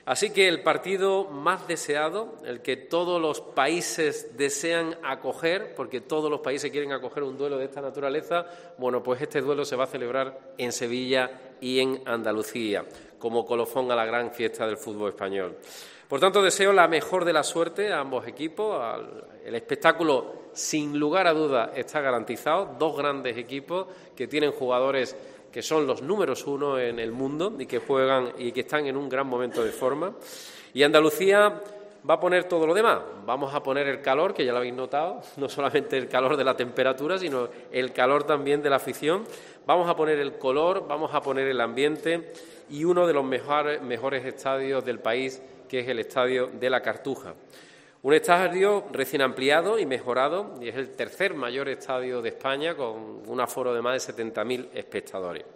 Así que el partido más deseado, el que todos los países desean acoger, porque todos los países quieren acoger un duelo de esta naturaleza, bueno, pues este duelo se va a celebrar en Sevilla y en Andalucía, como colofón a la gran fiesta del fútbol español. Por tanto, deseo la mejor de la suerte a ambos equipos. El espectáculo, sin lugar a dudas, está garantizado. Dos grandes equipos que tienen jugadores que son los números uno en el mundo y que juegan y que están en un gran momento de forma. Y Andalucía va a poner todo lo demás. Vamos a poner el calor, que ya lo habéis notado, no solamente el calor de la temperatura, sino el calor también de la afición. Vamos a poner el color, vamos a poner el ambiente y uno de los mejores estadios del país, que es el Estadio de la Cartuja. Un estadio recién ampliado y mejorado, y es el tercer mayor estadio de España, con un aforo de más de 70.000 espectadores.